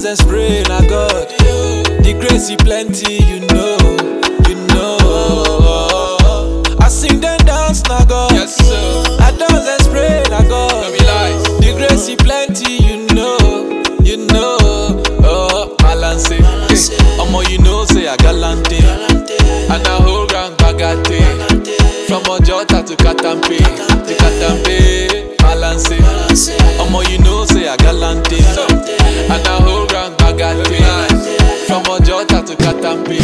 and spray, na God. The grace he plenty, you know. I sing then dance, na God. Yes, sir. I dance and spray, na God. No be lies. The grace he plenty, you know. Oh, balance it. Omo, you know, say I gallant it. And I whole gang bagate. From Ojota to Katampe, balance it. Omo, you know, say I gallant it. And I whole gang bagate. From Ojota to Katampe,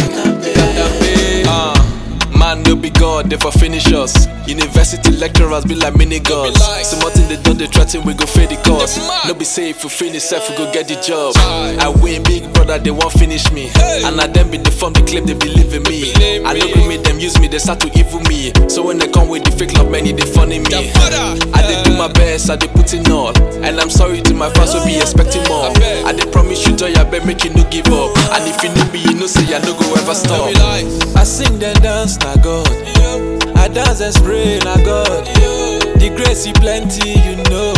man, no be God, they for finish us. University lecturers be like mini gods. So nothing they done, they threaten, we go fade the course. No be safe, we finish self, we go get the job. I win big brother, they won't finish me. And I them be the form, they claim they believe in me. I know we made them use me, they start to evil me. So when they come with the fake love, many they funny me. I did do my best, I did put in all. And I'm sorry to my fans, will be expecting more. I did promise you joy, I bet make you no give up. And if you know me, you know say I no go ever stop. I sing then dance, na God. I dance and spray, na God. The grace he plenty, you know.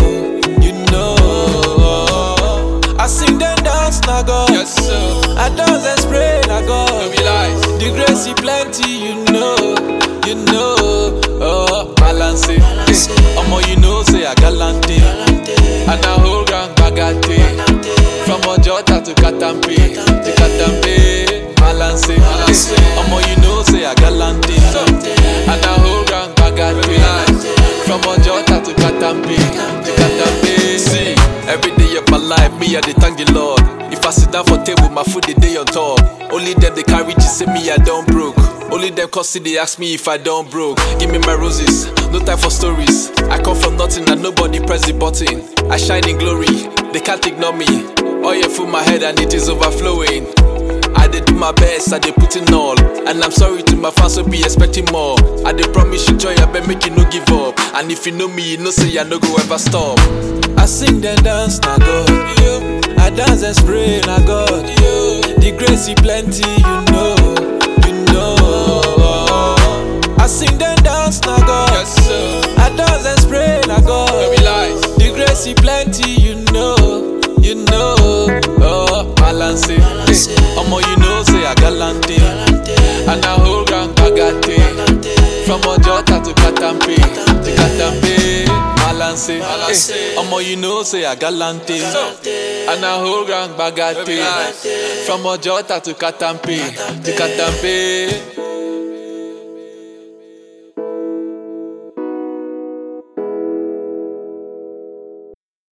I sing then dance, na God. Yes, sir. I dance and spray, na God. No be lies. The grace he plenty, you know. Oh, balance it. Omo, you know, say I gallant it. And I whole gang bagate. From Ojota to Katampe, balance it. Omo, you know, say I gallant it. And I whole gang bagate. From Ojota to Katampe, see, every day of my life, me I dey thank the Lord. If I sit down for table, my food the day on top. Only them they carry just say me I don't broke. Only them cause they ask me if I don't broke. Give me my roses, no time for stories. I come from nothing and nobody press the button. I shine in glory, they can't ignore me. Oil full my head and it is overflowing. I did do my best, I did put in all. And I'm sorry to my fans, will be expecting more. I did promise you joy, I bet make you no give up. And if you know me, you know say I no go ever stop. I sing then dance, na God. I dance and spray, na God. The grace he plenty, you know. I sing then dance, na God. Yes, sir. I dance and spray, na God. No be lies. The grace he plenty, you know. Oh, balance it. Omo, you know, say I gallant it. And I whole gang bagate. From Ojota to Katampe, balance it. Omo, you know, say I gallant it. And I whole gang bagate. From Ojota to Katampe,